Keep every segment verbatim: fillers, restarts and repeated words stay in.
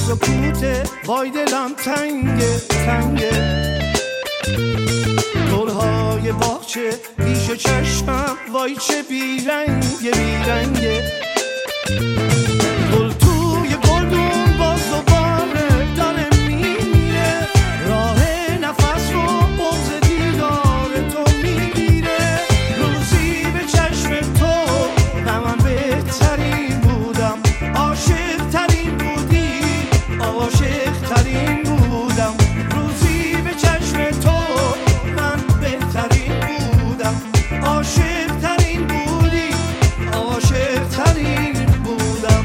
سکوته، وای دلم تنگه تنگه. گلهای باغچه پیش چشمم، وای چه بیرنگه بیرنگه. گل توی گلدون باز دوباره داره میمیره، راه نفس رو بغض دیدار تو میگیره. روزی به چشم تو من بهترین بودم، عاشق ترین بودی، عاشق ترین بودم. روزی به چشم تو من بهترین بودم، عاشق ترین بودی، عاشق ترین بودم.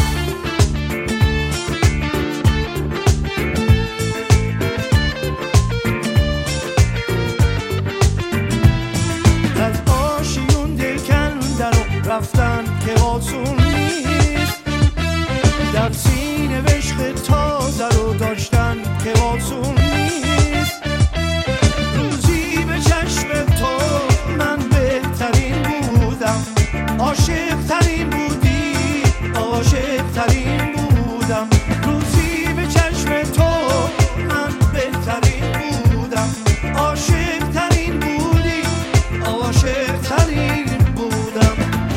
از آشیون دل کندن و رفتن که آسون نیست، در سینه عشق تازه رو داشتن که آسون نیست. روزی به چشم تو من بهترین بودم، عاشق ترین بودی، عاشق ترین بودم. روزی به چشم تو من بهترین بودم، عاشق ترین بودی، عاشق ترین بودم.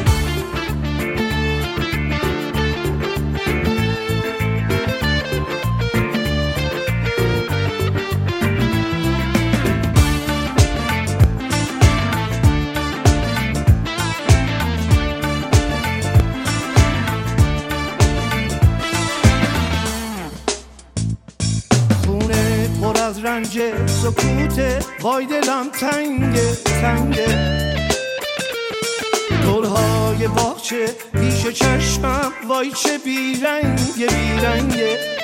خونه پر از رنج سکوته، وای دلم تنگه تنگه. گلهای باغچه پیش چشمم، وای چه بیرنگه بیرنگه.